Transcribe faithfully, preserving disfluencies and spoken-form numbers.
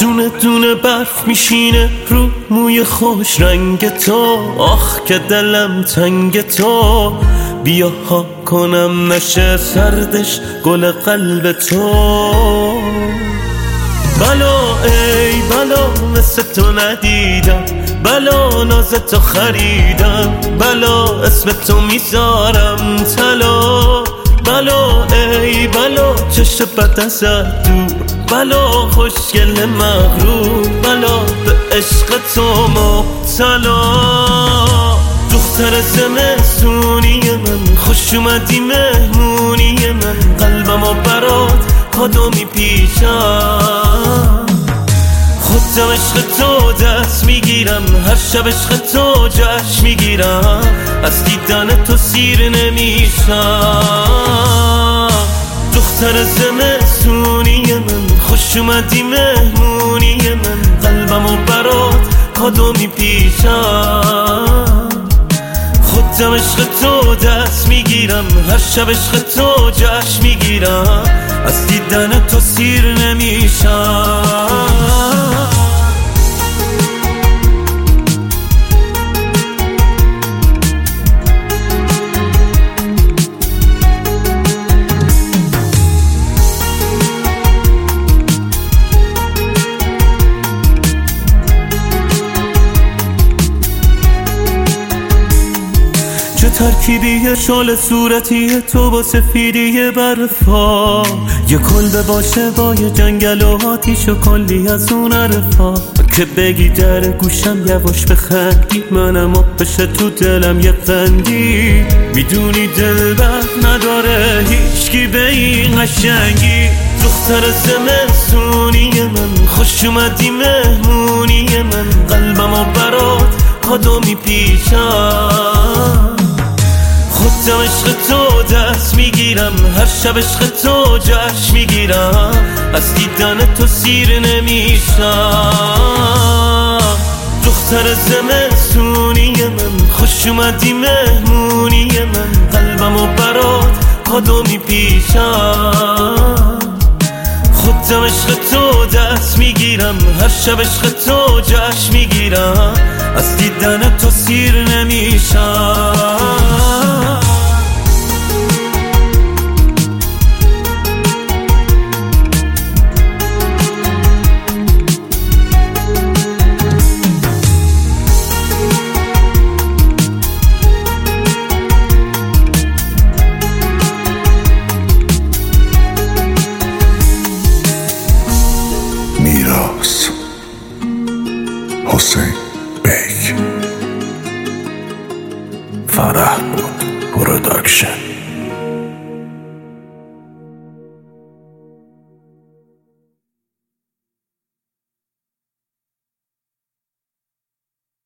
دونه دونه برف میشینه رو موی خوش رنگ تو. آخ که دلم تنگ تو، بیا ها کنم نشه سردش گل قلب تو. بلا ای بلا مثل تو ندیدم، بلا ناز تو خریدم، بلا اسم تو میذارم طلا. بلا ای بلا چشم بد ازت دور، بلا خوشگل مغرور، بلا به عشق تو مبتلا. دختر زمستونی من، خوش اومدی مهمونی من، قلبم و برات کادو میپیچم. خودم عشق تو دست میگیرم، هر شب عشق تو جشن میگیرم، از دیدن تو سیر نمیشم. دختر زمستونی من، خوش اومدی مهمونی من، قلبم و برات کادو میپیچم. خودم عشق تو دست میگیرم، هر شب عشق تو جشن میگیرم، از دیدن تو سیر نمیشم. چه ترکیبیه شال صورتی تو با سفیدی برفا، یه کلبه باشه با یه جنگل و آتیش و کلی از اون عرفا. که بگی در گوشم یواش بخندی، منم آب بشه تو دلم یه قندی. میدونی دل بر نداره هیچکی به این قشنگی. دختر زمستونی من، خوش اومدی مهمونی من، قلبم و برات کادو میپیچم. خودم عشق تو دست میگیرم، هر شب عشق تو جشن میگیرم، از دیدن تو سیر نمیشم. دختر زمستونی من، خوش اومدی مهمونی من، قلبم و برات کادو میپیچم. خودم عشق تو دست میگیرم، هر شب عشق تو جشن میگیرم، از دیدن تو سیر نمیشم. میراث حسین بیگ، فرح بود پروداکشن.